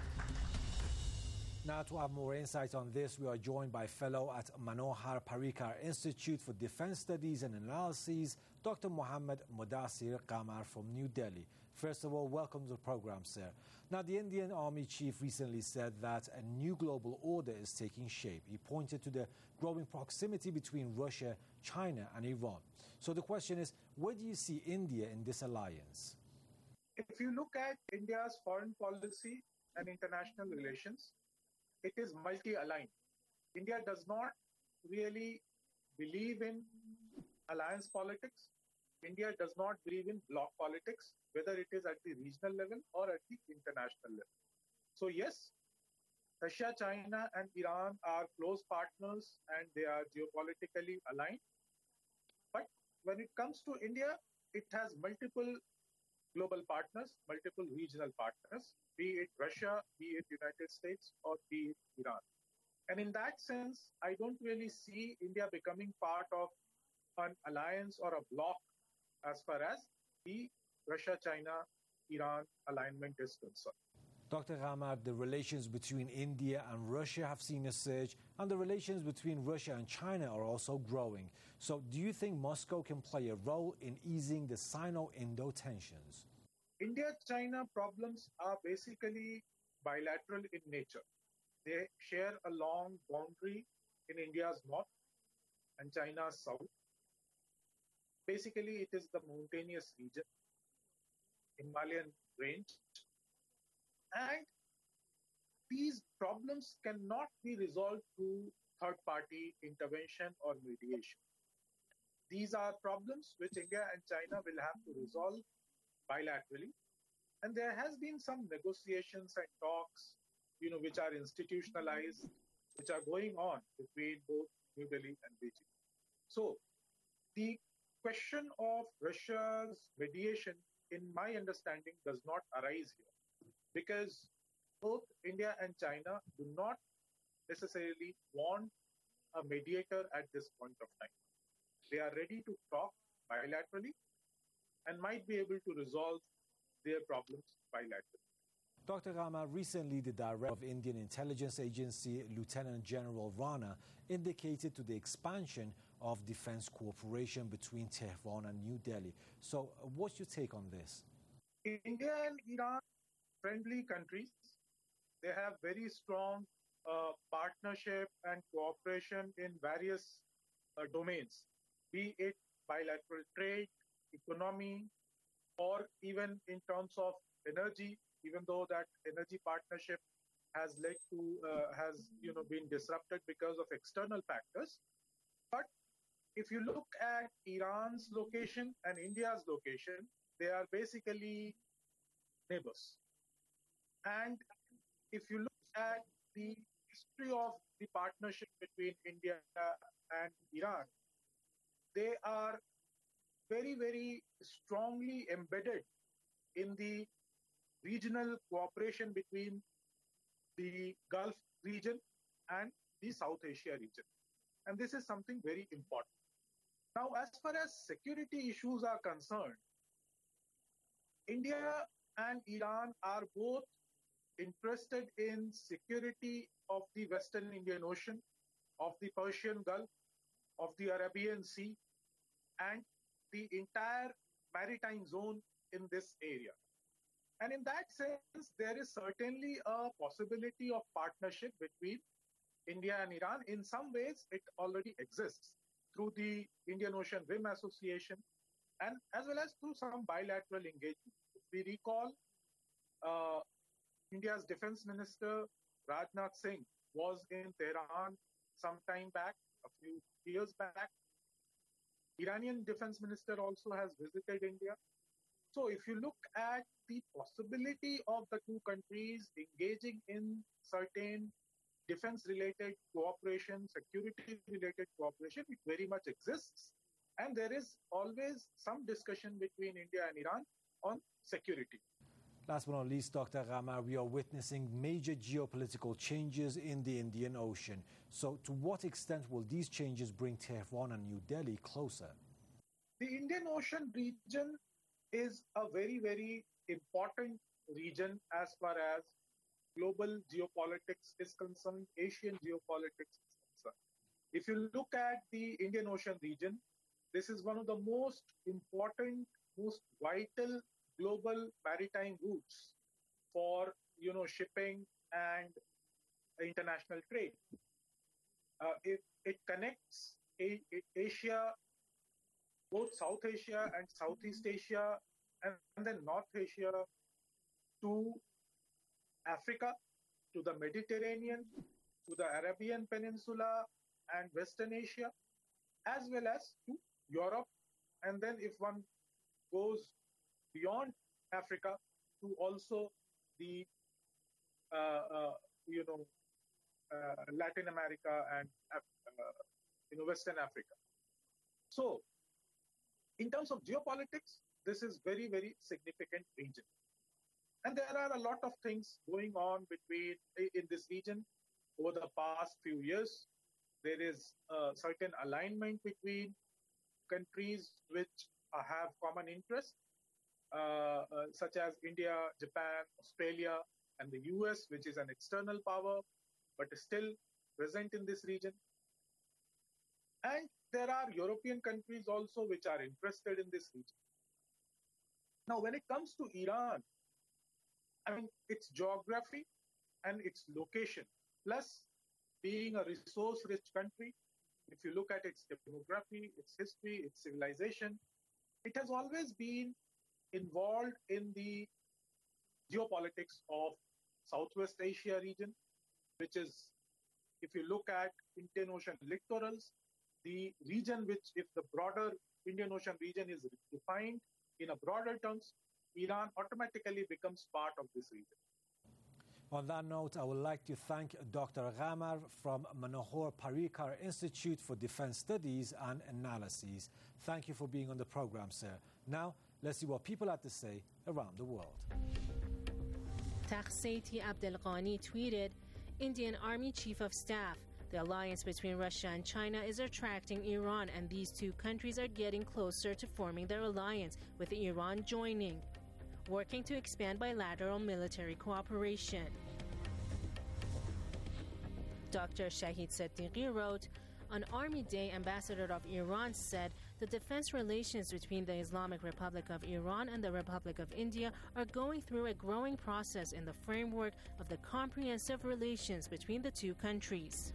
Now, to have more insights on this, we are joined by fellow at Manohar Parrikar Institute for Defense Studies and Analyses, Doctor Mohammad Mudassir Qamar from New Delhi. First of all, welcome to the program, sir. Now, the Indian Army Chief recently said that a new global order is taking shape. He pointed to the growing proximity between Russia, China, and Iran. So the question is, where do you see India in this alliance? If you look at India's foreign policy and international relations, it is multi-aligned. India does not really believe in alliance politics. India does not believe in bloc politics, whether it is at the regional level or at the international level. So yes, Russia, China, and Iran are close partners and they are geopolitically aligned. But when it comes to India, it has multiple global partners, multiple regional partners, be it Russia, be it United States, or be it Iran. And in that sense, I don't really see India becoming part of an alliance or a bloc as far as the Russia-China-Iran alignment is concerned. Doctor Qamar, the relations between India and Russia have seen a surge, and the relations between Russia and China are also growing. So do you think Moscow can play a role in easing the Sino-Indo tensions? India-China problems are basically bilateral in nature. They share a long boundary in India's north. and China's south. Basically, it is the mountainous region, Himalayan range, and these problems cannot be resolved through third-party intervention or mediation. These are problems which India and China will have to resolve bilaterally. And there has been some negotiations and talks, you know, which are institutionalized, which are going on between both New Delhi and Beijing. So the question of Russia's mediation, in my understanding, does not arise here, because both India and China do not necessarily want a mediator at this point of time. They are ready to talk bilaterally and might be able to resolve their problems bilaterally. Doctor Rama, recently the director of Indian Intelligence Agency, Lieutenant General Rana, indicated to the expansion of defense cooperation between Tehran and New Delhi. So uh, what's your take on this? India and Iran, friendly countries, they have very strong uh, partnership and cooperation in various uh, domains, be it bilateral trade, economy, or even in terms of energy, even though that energy partnership has led to, uh, has, you know, been disrupted because of external factors. But if you look at Iran's location and India's location, they are basically neighbors. And if you look at the history of the partnership between India and Iran, they are very, very strongly embedded in the regional cooperation between the Gulf region and the South Asia region. And this is something very important. Now, as far as security issues are concerned, India and Iran are both interested in security of the Western Indian Ocean, of the Persian Gulf, of the Arabian Sea, and the entire maritime zone in this area. And in that sense, there is certainly a possibility of partnership between India and Iran. In some ways, it already exists through the Indian Ocean Rim Association and as well as through some bilateral engagement. If we recall, uh, India's Defense Minister Rajnath Singh was in Tehran some time back, a few years back. Iranian Defense Minister also has visited India. So if you look at the possibility of the two countries engaging in certain defense-related cooperation, security-related cooperation, it very much exists. And there is always some discussion between India and Iran on security. Last but not least, Doctor Rama, we are witnessing major geopolitical changes in the Indian Ocean. So to what extent will these changes bring Tehran and New Delhi closer? The Indian Ocean region is a very, very important region as far as global geopolitics is concerned, Asian geopolitics is concerned. If you look at the Indian Ocean region, this is one of the most important, most vital global maritime routes for, you know, shipping and international trade. Uh, it, it connects a, a Asia, both South Asia and Southeast Asia, and, and then North Asia to Africa, to the Mediterranean, to the Arabian Peninsula and Western Asia, as well as to Europe. And then if one goes beyond Africa to also the, uh, uh, you know, uh, Latin America and, uh, you know, Western Africa. So in terms of geopolitics, this is very, very significant region. And there are a lot of things going on between in this region over the past few years. There is a certain alignment between countries which uh, have common interests, uh, uh, such as India, Japan, Australia, and the U S, which is an external power, but is still present in this region. And there are European countries also which are interested in this region. Now, when it comes to Iran, I mean, its geography and its location, plus being a resource-rich country if you look at its demography, its history, its civilization, it has always been involved in the geopolitics of Southwest Asia region, which is, if you look at Indian Ocean littorals, the region which, if the broader Indian Ocean region is defined in a broader terms, Iran automatically becomes part of this region. On that note, I would like to thank Doctor Ghamar from Manohar Parrikar Institute for Defense Studies and Analyses. Thank you for being on the program, sir. Now, let's see what people have to say around the world. Takhseiti Abdelghani tweeted, Indian Army Chief of Staff, the alliance between Russia and China is attracting Iran, and these two countries are getting closer to forming their alliance, with Iran joining, working to expand bilateral military cooperation. Doctor Shahid Siddiqui wrote, on Army Day, Ambassador of Iran said the defense relations between the Islamic Republic of Iran and the Republic of India are going through a growing process in the framework of the comprehensive relations between the two countries.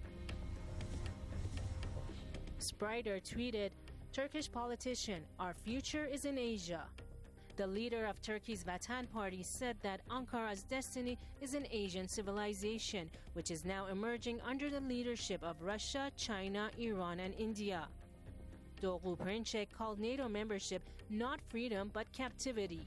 Sprider tweeted, Turkish politician, our future is in Asia. The leader of Turkey's Vatan Party said that Ankara's destiny is an Asian civilization, which is now emerging under the leadership of Russia, China, Iran, and India. Doğu Perinçek called NATO membership not freedom but captivity.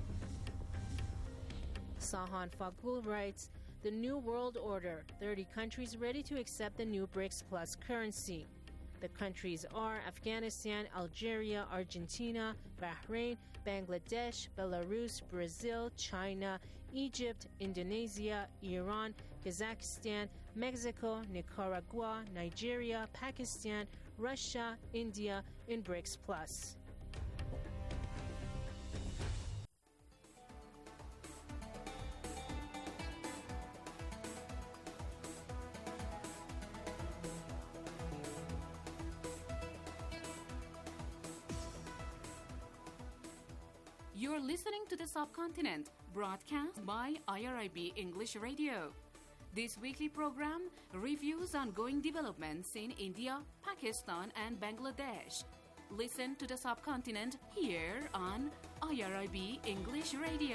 Sahan Fagul writes, the New World Order, thirty countries ready to accept the new BRICS Plus currency. The countries are Afghanistan, Algeria, Argentina, Bahrain, Bangladesh, Belarus, Brazil, China, Egypt, Indonesia, Iran, Kazakhstan, Mexico, Nicaragua, Nigeria, Pakistan, Russia, India in BRICS Plus. You're listening to The Subcontinent, broadcast by I R I B English Radio. This weekly program reviews ongoing developments in India, Pakistan, and Bangladesh. Listen to The Subcontinent here on I R I B English Radio.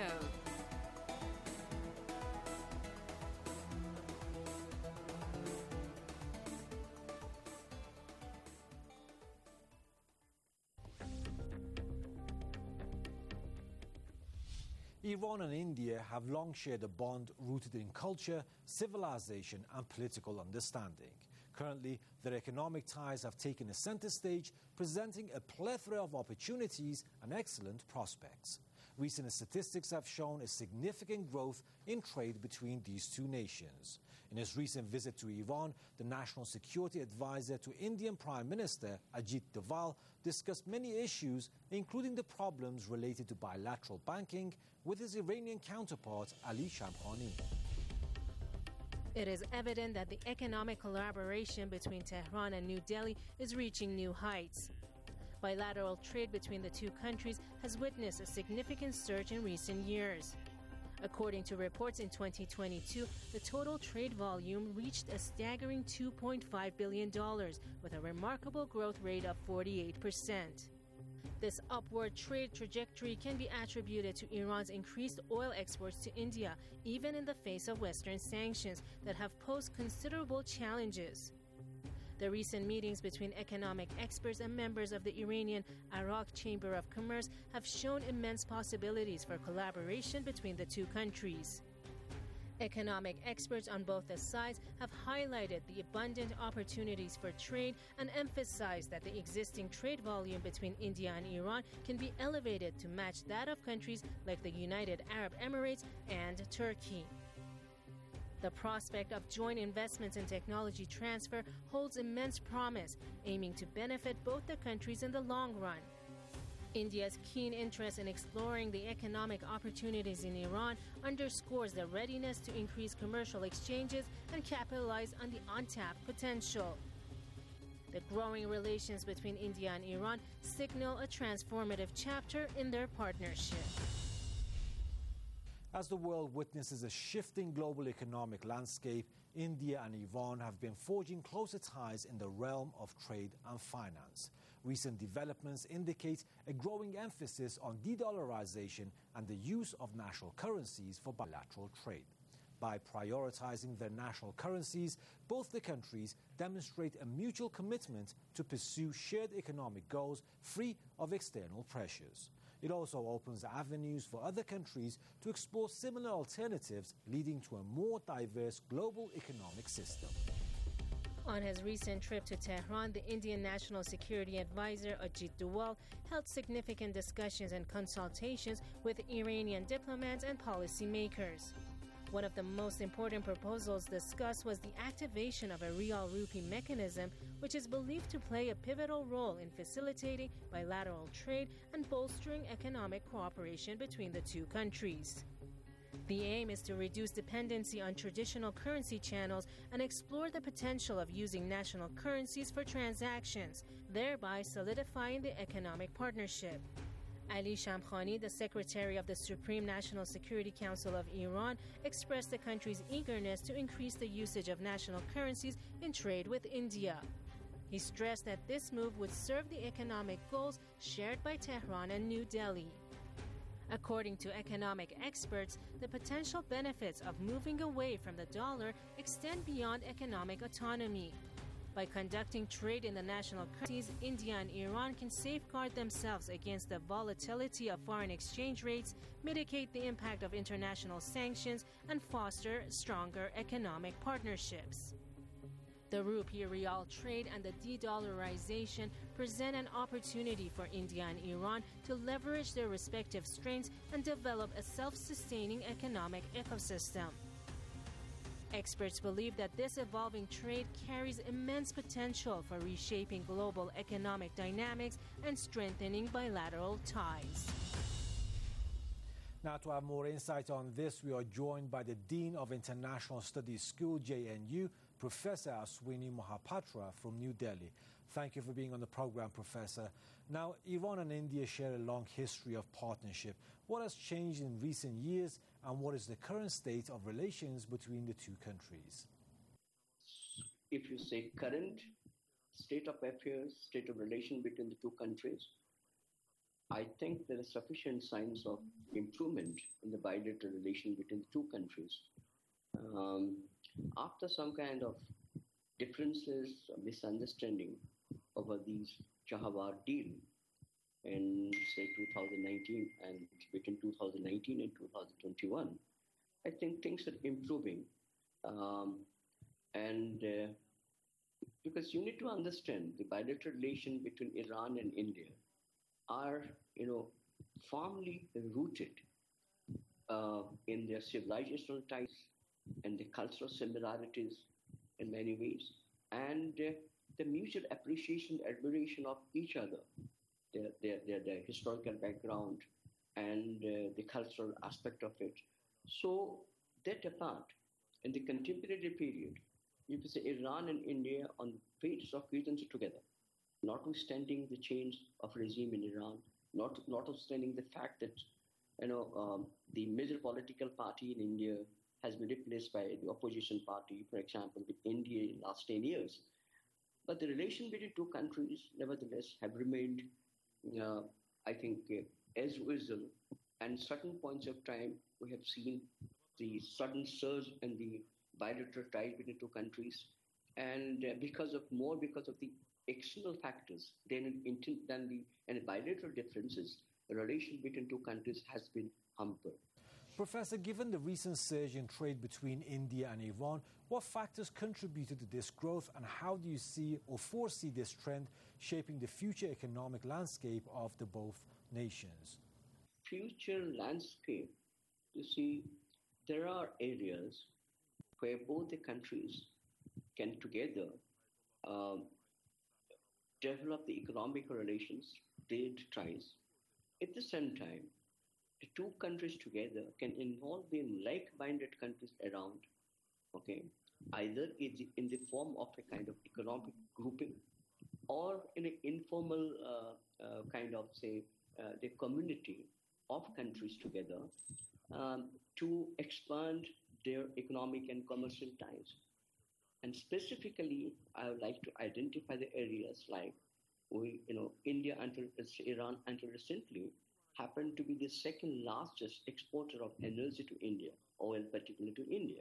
Iran and India have long shared a bond rooted in culture, civilization, and political understanding. Currently, their economic ties have taken a center stage, presenting a plethora of opportunities and excellent prospects. Recent statistics have shown a significant growth in trade between these two nations. In his recent visit to Iran, the National Security Advisor to Indian Prime Minister Ajit Doval discussed many issues, including the problems related to bilateral banking, with his Iranian counterpart Ali Shamkhani. It is evident that the economic collaboration between Tehran and New Delhi is reaching new heights. Bilateral trade between the two countries has witnessed a significant surge in recent years. According to reports in twenty twenty-two, the total trade volume reached a staggering two point five billion dollars, with a remarkable growth rate of forty-eight percent. This upward trade trajectory can be attributed to Iran's increased oil exports to India, even in the face of Western sanctions that have posed considerable challenges. The recent meetings between economic experts and members of the Iranian Arak Chamber of Commerce have shown immense possibilities for collaboration between the two countries. Economic experts on both the sides have highlighted the abundant opportunities for trade and emphasized that the existing trade volume between India and Iran can be elevated to match that of countries like the United Arab Emirates and Turkey. The prospect of joint investments in technology transfer holds immense promise, aiming to benefit both the countries in the long run. India's keen interest in exploring the economic opportunities in Iran underscores their readiness to increase commercial exchanges and capitalize on the untapped potential. The growing relations between India and Iran signal a transformative chapter in their partnership. As the world witnesses a shifting global economic landscape, India and Iran have been forging closer ties in the realm of trade and finance. Recent developments indicate a growing emphasis on de-dollarization and the use of national currencies for bilateral trade. By prioritizing their national currencies, both the countries demonstrate a mutual commitment to pursue shared economic goals free of external pressures. It also opens avenues for other countries to explore similar alternatives, leading to a more diverse global economic system. On his recent trip to Tehran, the Indian National Security Advisor Ajit Doval held significant discussions and consultations with Iranian diplomats and policymakers. One of the most important proposals discussed was the activation of a Riyal Rupee mechanism, which is believed to play a pivotal role in facilitating bilateral trade and bolstering economic cooperation between the two countries. The aim is to reduce dependency on traditional currency channels and explore the potential of using national currencies for transactions, thereby solidifying the economic partnership. Ali Shamkhani, the Secretary of the Supreme National Security Council of Iran, expressed the country's eagerness to increase the usage of national currencies in trade with India. He stressed that this move would serve the economic goals shared by Tehran and New Delhi. According to economic experts, the potential benefits of moving away from the dollar extend beyond economic autonomy. By conducting trade in the national currencies, India and Iran can safeguard themselves against the volatility of foreign exchange rates, mitigate the impact of international sanctions, and foster stronger economic partnerships. The rupee-rial trade and the de-dollarization present an opportunity for India and Iran to leverage their respective strengths and develop a self-sustaining economic ecosystem. Experts believe that this evolving trade carries immense potential for reshaping global economic dynamics and strengthening bilateral ties. Now, to have more insight on this, we are joined by the Dean of International Studies School, J N U, Professor Aswini Mohapatra from New Delhi. Thank you for being on the program, Professor. Now, Iran and India share a long history of partnership. What has changed in recent years, and what is the current state of relations between the two countries? If you say current state of affairs, state of relation between the two countries, I think there are sufficient signs of improvement in the bilateral relation between the two countries. Um, after some kind of differences, misunderstanding over these Chahawar deal in, say, two thousand nineteen and between two thousand nineteen and two thousand twenty-one, I think things are improving. Um, and uh, because you need to understand the bilateral relation between Iran and India are, you know, firmly rooted uh, in their civilizational ties and the cultural similarities in many ways, and uh, the mutual appreciation, admiration of each other, their, their, their, their historical background and uh, the cultural aspect of it. So that apart, in the contemporary period, you can say Iran and India on various occasions together, notwithstanding the change of regime in Iran, not notwithstanding the fact that, you know, um, the major political party in India has been replaced by the opposition party, for example, with India in the last ten years. But the relation between two countries, nevertheless, have remained, uh, I think, uh, as usual. And certain points of time, we have seen the sudden surge in the bilateral ties between two countries. And uh, because of more because of the external factors than, in, than the and bilateral differences, the relation between two countries has been hampered. Professor, given the recent surge in trade between India and Iran, what factors contributed to this growth, and how do you see or foresee this trend shaping the future economic landscape of the both nations? Future landscape, you see, there are areas where both the countries can together um, develop the economic relations, trade ties. At the same time, the two countries together can involve the like-minded countries around, okay, either in the form of a kind of economic grouping or in an informal uh, uh, kind of, say, uh, the community of countries together, um, to expand their economic and commercial ties. And specifically, I would like to identify the areas like, we, you know, India until Iran until recently happened to be the second largest exporter of energy to India, oil particularly to India.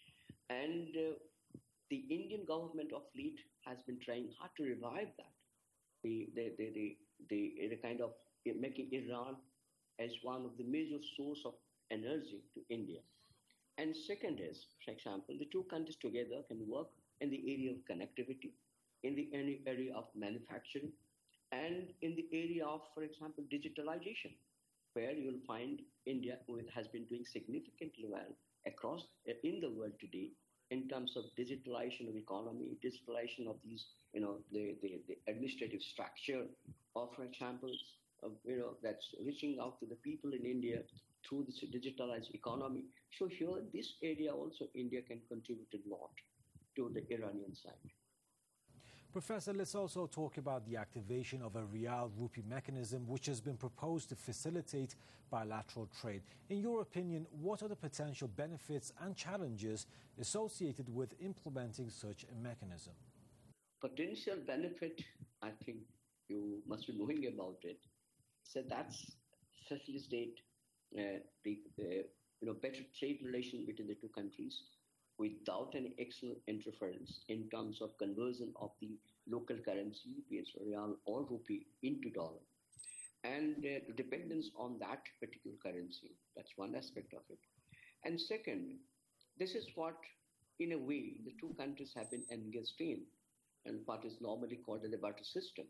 And uh, the Indian government of late has been trying hard to revive that. They, they, they, they, they, they kind of making Iran as one of the major source of energy to India. And second is, for example, the two countries together can work in the area of connectivity, in the area of manufacturing, and in the area of, for example, digitalization, where you'll find India has been doing significantly well across in the world today in terms of digitalization of economy, digitalization of these, you know, the, the, the administrative structure, or for example, of, you know, that's reaching out to the people in India through this digitalized economy. So here, this area also, India can contribute a lot to the Iranian side. Professor, let's also talk about the activation of a Riyal Rupee mechanism, which has been proposed to facilitate bilateral trade. In your opinion, what are the potential benefits and challenges associated with implementing such a mechanism? Potential benefit, I think you must be knowing about it. So that's facilitate uh, the, the you know better trade relation between the two countries, without any external interference in terms of conversion of the local currency, be it Riyal or Rupee, into dollar. And uh, the dependence on that particular currency, that's one aspect of it. And second, this is what, in a way, the two countries have been engaged in, and what is normally called the barter system.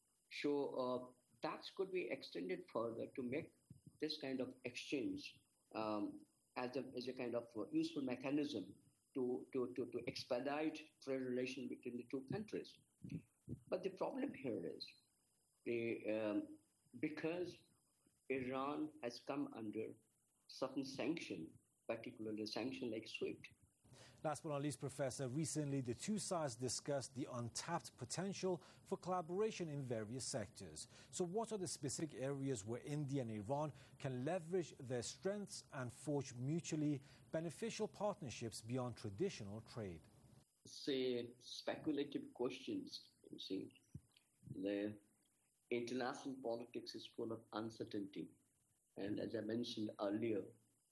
So uh, that could be extended further to make this kind of exchange um, as, a, as a kind of useful mechanism To, to, to, to expedite trade relation between the two countries. But the problem here is the, um, because Iran has come under certain sanction, particularly sanction like SWIFT. Last but not least, Professor, recently the two sides discussed the untapped potential for collaboration in various sectors. So what are the specific areas where India and Iran can leverage their strengths and forge mutually beneficial partnerships beyond traditional trade? Say speculative questions, you see. The international politics is full of uncertainty. And as I mentioned earlier,